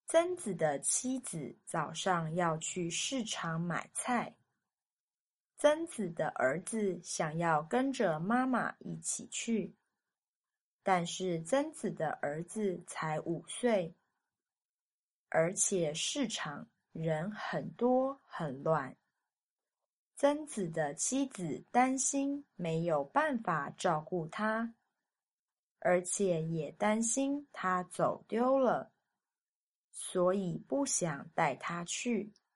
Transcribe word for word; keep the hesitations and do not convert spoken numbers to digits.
曾子的妻子早上要去市场买菜，曾子的儿子想要跟着妈妈一起去，但是曾子的儿子才五岁，而且市场人很多很乱。曾子的妻子担心没有办法照顾他，而且也担心他走丢了，所以不想带他去。